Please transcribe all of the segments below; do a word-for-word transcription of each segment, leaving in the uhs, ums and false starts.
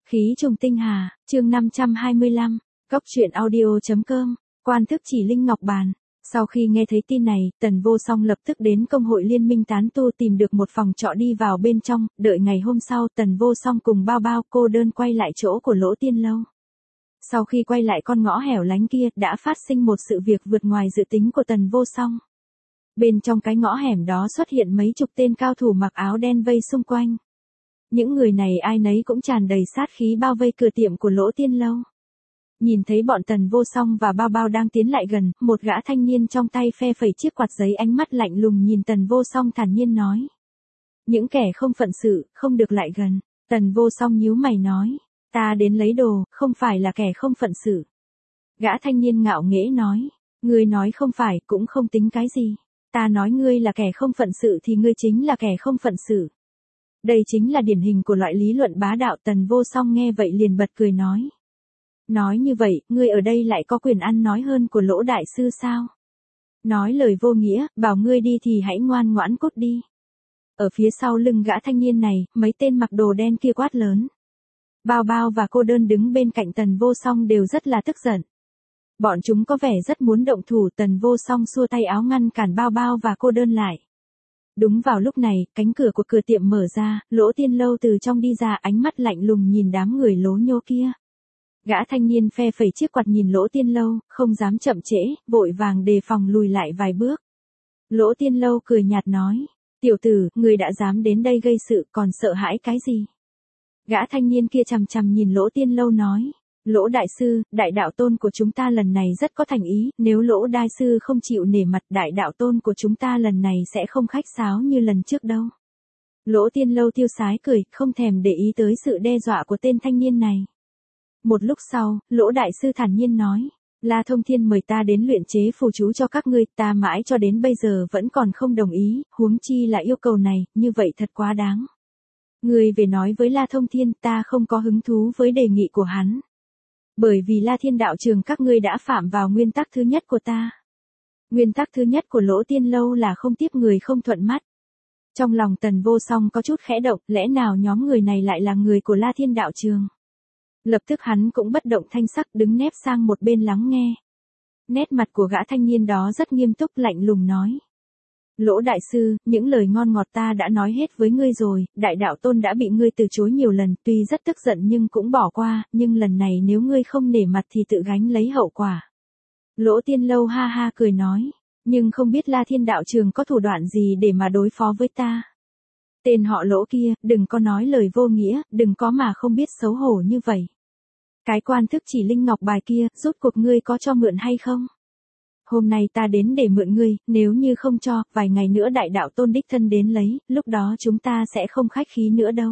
Khí trùng tinh hà, chương năm trăm hai mươi lăm, Cốc truyện audio chấm com, quan thức chỉ linh ngọc bàn. Sau khi nghe thấy tin này, Tần Vô Song lập tức đến công hội liên minh tán tu tìm được một phòng trọ đi vào bên trong, đợi ngày hôm sau Tần Vô Song cùng Bao Bao cô đơn quay lại chỗ của Lỗ Tiên Lâu. Sau khi quay lại con ngõ hẻo lánh kia, đã phát sinh một sự việc vượt ngoài dự tính của Tần Vô Song. Bên trong cái ngõ hẻm đó xuất hiện mấy chục tên cao thủ mặc áo đen vây xung quanh. Những người này ai nấy cũng tràn đầy sát khí bao vây cửa tiệm của Lỗ Tiên Lâu. Nhìn thấy bọn Tần Vô Song và Bao Bao đang tiến lại gần, một gã thanh niên trong tay phe phẩy chiếc quạt giấy, ánh mắt lạnh lùng nhìn Tần Vô Song thản nhiên nói. Những kẻ không phận sự, không được lại gần. Tần Vô Song nhíu mày nói. Ta đến lấy đồ, không phải là kẻ không phận sự. Gã thanh niên ngạo nghễ nói. Ngươi nói không phải cũng không tính cái gì. Ta nói ngươi là kẻ không phận sự thì ngươi chính là kẻ không phận sự. Đây chính là điển hình của loại lý luận bá đạo. Tần Vô Song nghe vậy liền bật cười nói. Nói như vậy, ngươi ở đây lại có quyền ăn nói hơn của Lỗ đại sư sao? Nói lời vô nghĩa, bảo ngươi đi thì hãy ngoan ngoãn cút đi. Ở phía sau lưng gã thanh niên này, mấy tên mặc đồ đen kia quát lớn. Bao Bao và cô đơn đứng bên cạnh Tần Vô Song đều rất là tức giận. Bọn chúng có vẻ rất muốn động thủ. Tần Vô Song xua tay áo ngăn cản Bao Bao và cô đơn lại. Đúng vào lúc này, cánh cửa của cửa tiệm mở ra, Lỗ Tiên Lâu từ trong đi ra, ánh mắt lạnh lùng nhìn đám người lố nhô kia. Gã thanh niên phe phẩy chiếc quạt nhìn Lỗ Tiên Lâu, không dám chậm trễ, vội vàng đề phòng lùi lại vài bước. Lỗ Tiên Lâu cười nhạt nói, tiểu tử, người đã dám đến đây gây sự, còn sợ hãi cái gì? Gã thanh niên kia chằm chằm nhìn Lỗ Tiên Lâu nói, Lỗ đại sư, đại đạo tôn của chúng ta lần này rất có thành ý, nếu Lỗ đại sư không chịu nể mặt, đại đạo tôn của chúng ta lần này sẽ không khách sáo như lần trước đâu. Lỗ Tiên Lâu tiêu sái cười, không thèm để ý tới sự đe dọa của tên thanh niên này. Một lúc sau, Lỗ đại sư thản nhiên nói, La Thông Thiên mời ta đến luyện chế phù chú cho các ngươi, ta mãi cho đến bây giờ vẫn còn không đồng ý, huống chi là yêu cầu này, như vậy thật quá đáng. Ngươi về nói với La Thông Thiên, ta không có hứng thú với đề nghị của hắn. Bởi vì La Thiên đạo trường các ngươi đã phạm vào nguyên tắc thứ nhất của ta. Nguyên tắc thứ nhất của Lỗ Tiên Lâu là không tiếp người không thuận mắt. Trong lòng Tần Vô Song có chút khẽ động, lẽ nào nhóm người này lại là người của La Thiên đạo trường? Lập tức hắn cũng bất động thanh sắc, đứng nép sang một bên lắng nghe. Nét mặt của gã thanh niên đó rất nghiêm túc, lạnh lùng nói. Lỗ đại sư, những lời ngon ngọt ta đã nói hết với ngươi rồi, đại đạo tôn đã bị ngươi từ chối nhiều lần, tuy rất tức giận nhưng cũng bỏ qua, nhưng lần này nếu ngươi không nể mặt thì tự gánh lấy hậu quả. Lỗ Tiên Lâu ha ha cười nói, nhưng không biết La Thiên đạo trường có thủ đoạn gì để mà đối phó với ta. Tên họ Lỗ kia, đừng có nói lời vô nghĩa, đừng có mà không biết xấu hổ như vậy. Cái quan thức chỉ linh ngọc bài kia, rốt cuộc ngươi có cho mượn hay không? Hôm nay ta đến để mượn ngươi, nếu như không cho, vài ngày nữa đại đạo tôn đích thân đến lấy, lúc đó chúng ta sẽ không khách khí nữa đâu.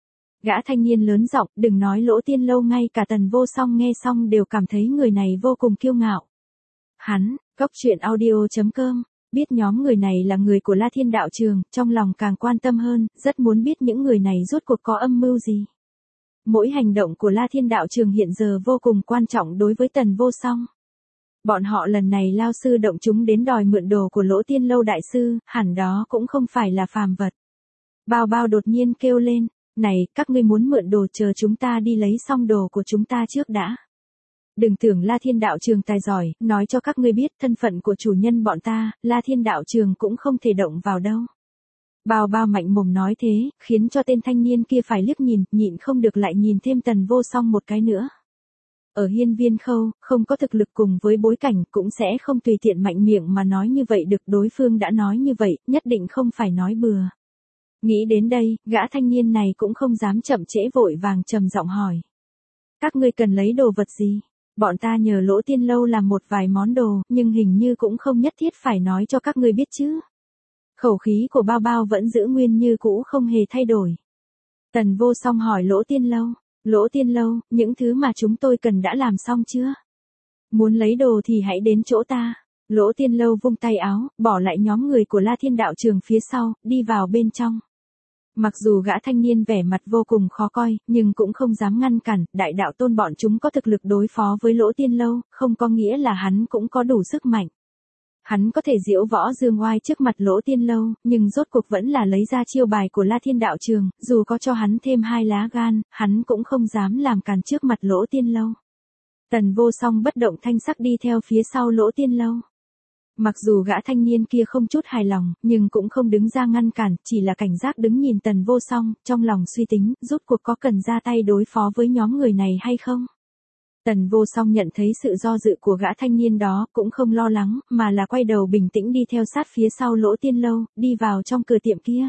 Gã thanh niên lớn giọng, đừng nói Lỗ Tiên Lâu, ngay cả Tần Vô Song nghe xong đều cảm thấy người này vô cùng kiêu ngạo. Hắn, Cốc truyện audio chấm com, biết nhóm người này là người của La Thiên đạo trường, trong lòng càng quan tâm hơn, rất muốn biết những người này rốt cuộc có âm mưu gì. Mỗi hành động của La Thiên đạo trường hiện giờ vô cùng quan trọng đối với Tần Vô Song. Bọn họ lần này lao sư động chúng đến đòi mượn đồ của Lỗ Tiên Lâu đại sư, hẳn đó cũng không phải là phàm vật. Bao Bao đột nhiên kêu lên, này, các ngươi muốn mượn đồ, chờ chúng ta đi lấy xong đồ của chúng ta trước đã. Đừng tưởng La Thiên đạo trường tài giỏi, nói cho các ngươi biết thân phận của chủ nhân bọn ta, La Thiên đạo trường cũng không thể động vào đâu. Bao Bao mạnh mồm nói thế, khiến cho tên thanh niên kia phải liếc nhìn, nhịn không được lại nhìn thêm Tần Vô Song một cái nữa. Ở hiên viên khâu, không có thực lực cùng với bối cảnh cũng sẽ không tùy tiện mạnh miệng mà nói như vậy được, đối phương đã nói như vậy, nhất định không phải nói bừa. Nghĩ đến đây, gã thanh niên này cũng không dám chậm trễ, vội vàng trầm giọng hỏi. Các ngươi cần lấy đồ vật gì? Bọn ta nhờ Lỗ Tiên Lâu làm một vài món đồ, nhưng hình như cũng không nhất thiết phải nói cho các ngươi biết chứ. Khẩu khí của Bao Bao vẫn giữ nguyên như cũ, không hề thay đổi. Tần Vô Song hỏi Lỗ Tiên Lâu. Lỗ Tiên Lâu, những thứ mà chúng tôi cần đã làm xong chưa? Muốn lấy đồ thì hãy đến chỗ ta. Lỗ Tiên Lâu vung tay áo, bỏ lại nhóm người của La Thiên đạo trường phía sau, đi vào bên trong. Mặc dù gã thanh niên vẻ mặt vô cùng khó coi, nhưng cũng không dám ngăn cản, đại đạo tôn bọn chúng có thực lực đối phó với Lỗ Tiên Lâu, không có nghĩa là hắn cũng có đủ sức mạnh. Hắn có thể diễu võ dương oai trước mặt Lỗ Tiên Lâu, nhưng rốt cuộc vẫn là lấy ra chiêu bài của La Thiên Đạo Trường, dù có cho hắn thêm hai lá gan, hắn cũng không dám làm càn trước mặt Lỗ Tiên Lâu. Tần Vô Song bất động thanh sắc đi theo phía sau Lỗ Tiên Lâu. Mặc dù gã thanh niên kia không chút hài lòng, nhưng cũng không đứng ra ngăn cản, chỉ là cảnh giác đứng nhìn Tần Vô Song, trong lòng suy tính, rốt cuộc có cần ra tay đối phó với nhóm người này hay không. Tần Vô Song nhận thấy sự do dự của gã thanh niên đó, cũng không lo lắng, mà là quay đầu bình tĩnh đi theo sát phía sau Lỗ Tiên Lâu, đi vào trong cửa tiệm kia.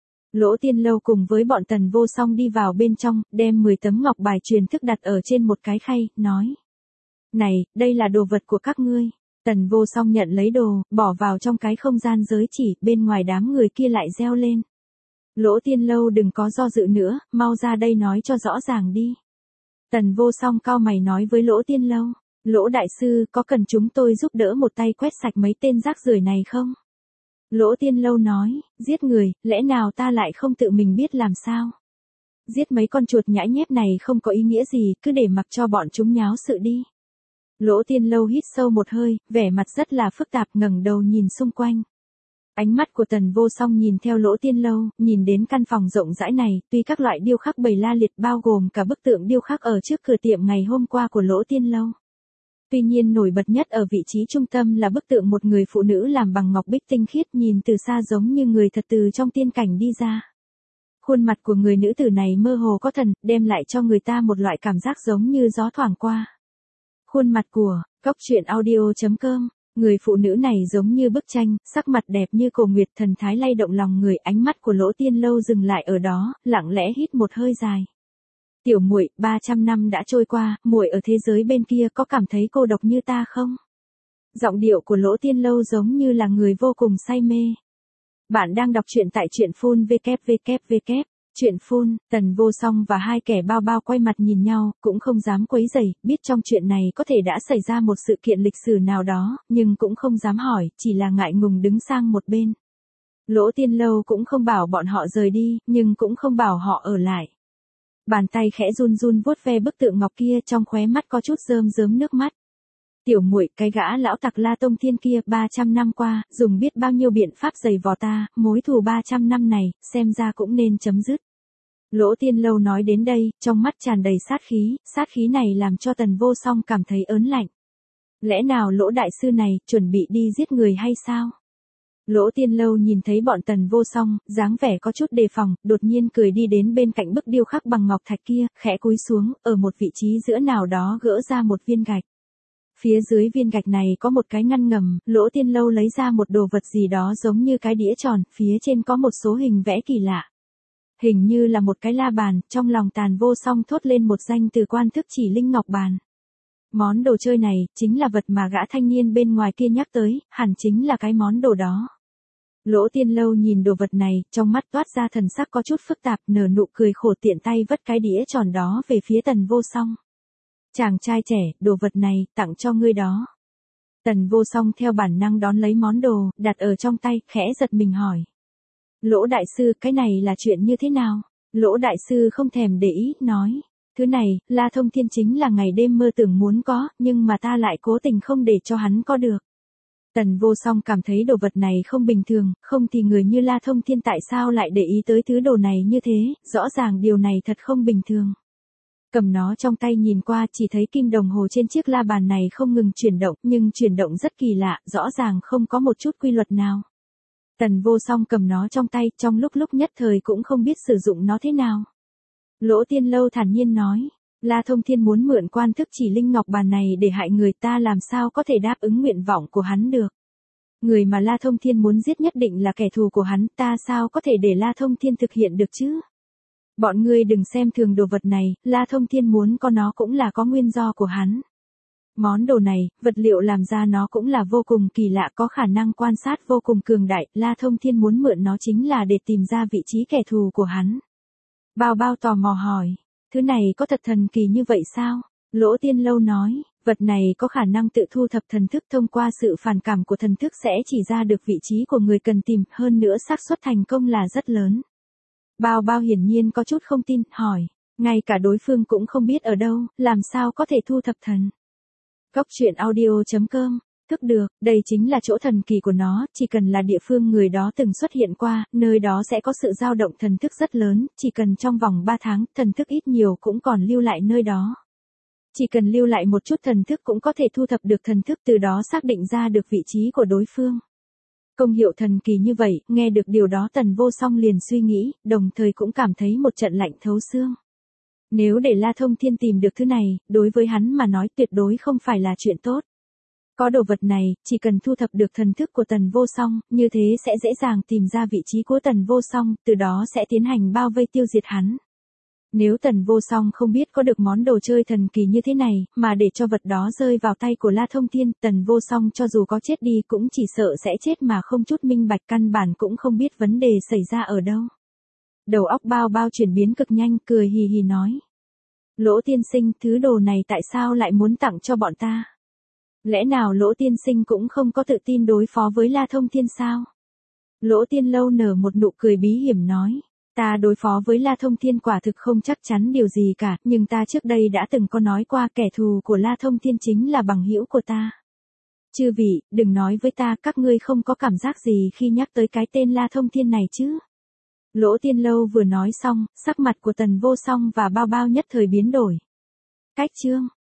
Lỗ Tiên Lâu cùng với bọn Tần Vô Song đi vào bên trong, đem mười tấm ngọc bài truyền thức đặt ở trên một cái khay, nói. Này, đây là đồ vật của các ngươi. Tần Vô Song nhận lấy đồ, bỏ vào trong cái không gian giới chỉ, bên ngoài đám người kia lại reo lên. Lỗ Tiên Lâu đừng có do dự nữa, mau ra đây nói cho rõ ràng đi. Tần Vô Song cau mày nói với Lỗ Tiên Lâu, Lỗ đại sư có cần chúng tôi giúp đỡ một tay quét sạch mấy tên rác rưởi này không? Lỗ Tiên Lâu nói, giết người, lẽ nào ta lại không tự mình biết làm sao? Giết mấy con chuột nhãi nhép này không có ý nghĩa gì, cứ để mặc cho bọn chúng nháo sự đi. Lỗ Tiên Lâu hít sâu một hơi, vẻ mặt rất là phức tạp, ngẩng đầu nhìn xung quanh. Ánh mắt của Tần Vô Song nhìn theo Lỗ Tiên Lâu, nhìn đến căn phòng rộng rãi này, tuy các loại điêu khắc bày la liệt bao gồm cả bức tượng điêu khắc ở trước cửa tiệm ngày hôm qua của Lỗ Tiên Lâu. Tuy nhiên nổi bật nhất ở vị trí trung tâm là bức tượng một người phụ nữ làm bằng ngọc bích tinh khiết, nhìn từ xa giống như người thật từ trong tiên cảnh đi ra. Khuôn mặt của người nữ tử này mơ hồ có thần, đem lại cho người ta một loại cảm giác giống như gió thoảng qua. Khuôn mặt của Cốc Truyện Audio chấm com. Người phụ nữ này giống như bức tranh, sắc mặt đẹp như cổ nguyệt, thần thái lay động lòng người, ánh mắt của Lỗ Tiên Lâu dừng lại ở đó, lặng lẽ hít một hơi dài. Tiểu muội, ba trăm năm đã trôi qua, muội ở thế giới bên kia có cảm thấy cô độc như ta không? Giọng điệu của Lỗ Tiên Lâu giống như là người vô cùng say mê. Bạn đang đọc truyện tại truyện phun vê kép vê kép vê kép. Chuyện phun, Tần Vô Song và hai kẻ bao bao quay mặt nhìn nhau, cũng không dám quấy rầy, biết trong chuyện này có thể đã xảy ra một sự kiện lịch sử nào đó, nhưng cũng không dám hỏi, chỉ là ngại ngùng đứng sang một bên. Lỗ Tiên Lâu cũng không bảo bọn họ rời đi, nhưng cũng không bảo họ ở lại. Bàn tay khẽ run run vuốt ve bức tượng ngọc kia, trong khóe mắt có chút rơm rớm nước mắt. Tiểu muội, cái gã lão tặc La Tông Thiên kia, ba trăm năm qua, dùng biết bao nhiêu biện pháp giày vò ta, mối thù ba trăm năm này, xem ra cũng nên chấm dứt. Lỗ Tiên Lâu nói đến đây, trong mắt tràn đầy sát khí, sát khí này làm cho Tần Vô Song cảm thấy ớn lạnh. Lẽ nào Lỗ đại sư này, chuẩn bị đi giết người hay sao? Lỗ Tiên Lâu nhìn thấy bọn Tần Vô Song, dáng vẻ có chút đề phòng, đột nhiên cười đi đến bên cạnh bức điêu khắc bằng ngọc thạch kia, khẽ cúi xuống, ở một vị trí giữa nào đó gỡ ra một viên gạch. Phía dưới viên gạch này có một cái ngăn ngầm, Lỗ Tiên Lâu lấy ra một đồ vật gì đó giống như cái đĩa tròn, phía trên có một số hình vẽ kỳ lạ. Hình như là một cái la bàn, trong lòng Tần Vô Song thốt lên một danh từ quan thức chỉ linh ngọc bàn. Món đồ chơi này, chính là vật mà gã thanh niên bên ngoài kia nhắc tới, hẳn chính là cái món đồ đó. Lỗ Tiên Lâu nhìn đồ vật này, trong mắt toát ra thần sắc có chút phức tạp, nở nụ cười khổ, tiện tay vất cái đĩa tròn đó về phía Tần Vô Song. Chàng trai trẻ, đồ vật này, tặng cho ngươi đó. Tần Vô Song theo bản năng đón lấy món đồ, đặt ở trong tay, khẽ giật mình hỏi. Lỗ đại sư, cái này là chuyện như thế nào? Lỗ đại sư không thèm để ý, nói. Thứ này, La Thông Thiên chính là ngày đêm mơ tưởng muốn có, nhưng mà ta lại cố tình không để cho hắn có được. Tần Vô Song cảm thấy đồ vật này không bình thường, không thì người như La Thông Thiên tại sao lại để ý tới thứ đồ này như thế, rõ ràng điều này thật không bình thường. Cầm nó trong tay nhìn qua, chỉ thấy kim đồng hồ trên chiếc la bàn này không ngừng chuyển động, nhưng chuyển động rất kỳ lạ, rõ ràng không có một chút quy luật nào. Tần Vô Song cầm nó trong tay, trong lúc lúc nhất thời cũng không biết sử dụng nó thế nào. Lỗ Tiên Lâu thản nhiên nói, La Thông Thiên muốn mượn quan thức chỉ linh ngọc bàn này để hại người, ta làm sao có thể đáp ứng nguyện vọng của hắn được. Người mà La Thông Thiên muốn giết nhất định là kẻ thù của hắn, ta sao có thể để La Thông Thiên thực hiện được chứ? Bọn ngươi đừng xem thường đồ vật này, La Thông Thiên muốn có nó cũng là có nguyên do của hắn. Món đồ này, vật liệu làm ra nó cũng là vô cùng kỳ lạ, có khả năng quan sát vô cùng cường đại, La Thông Thiên muốn mượn nó chính là để tìm ra vị trí kẻ thù của hắn. Bao bao tò mò hỏi, thứ này có thật thần kỳ như vậy sao? Lỗ Tiên Lâu nói, vật này có khả năng tự thu thập thần thức, thông qua sự phản cảm của thần thức sẽ chỉ ra được vị trí của người cần tìm, hơn nữa xác suất thành công là rất lớn. Bao bao hiển nhiên có chút không tin, hỏi, ngay cả đối phương cũng không biết ở đâu, làm sao có thể thu thập thần. Cốc Truyện Audio chấm com Thức được, đây chính là chỗ thần kỳ của nó, chỉ cần là địa phương người đó từng xuất hiện qua, nơi đó sẽ có sự dao động thần thức rất lớn, chỉ cần trong vòng ba tháng, thần thức ít nhiều cũng còn lưu lại nơi đó. Chỉ cần lưu lại một chút thần thức cũng có thể thu thập được thần thức, từ đó xác định ra được vị trí của đối phương. Công hiệu thần kỳ như vậy, nghe được điều đó Tần Vô Song liền suy nghĩ, đồng thời cũng cảm thấy một trận lạnh thấu xương. Nếu để La Thông Thiên tìm được thứ này, đối với hắn mà nói tuyệt đối không phải là chuyện tốt. Có đồ vật này, chỉ cần thu thập được thần thức của Tần Vô Song, như thế sẽ dễ dàng tìm ra vị trí của Tần Vô Song, từ đó sẽ tiến hành bao vây tiêu diệt hắn. Nếu Tần Vô Song không biết có được món đồ chơi thần kỳ như thế này, mà để cho vật đó rơi vào tay của La Thông Thiên, Tần Vô Song cho dù có chết đi cũng chỉ sợ sẽ chết mà không chút minh bạch, căn bản cũng không biết vấn đề xảy ra ở đâu. Đầu óc Bao Bao chuyển biến cực nhanh, cười hì hì nói. Lỗ tiên sinh, thứ đồ này tại sao lại muốn tặng cho bọn ta? Lẽ nào Lỗ tiên sinh cũng không có tự tin đối phó với La Thông Thiên sao? Lỗ Tiên Lâu nở một nụ cười bí hiểm nói. Ta đối phó với La Thông Thiên quả thực không chắc chắn điều gì cả, nhưng ta trước đây đã từng có nói qua kẻ thù của La Thông Thiên chính là bằng hữu của ta. Chư vị, đừng nói với ta các ngươi không có cảm giác gì khi nhắc tới cái tên La Thông Thiên này chứ. Lỗ Tiên Lâu vừa nói xong, sắc mặt của Tần Vô Song và Bao Bao nhất thời biến đổi. Cách chương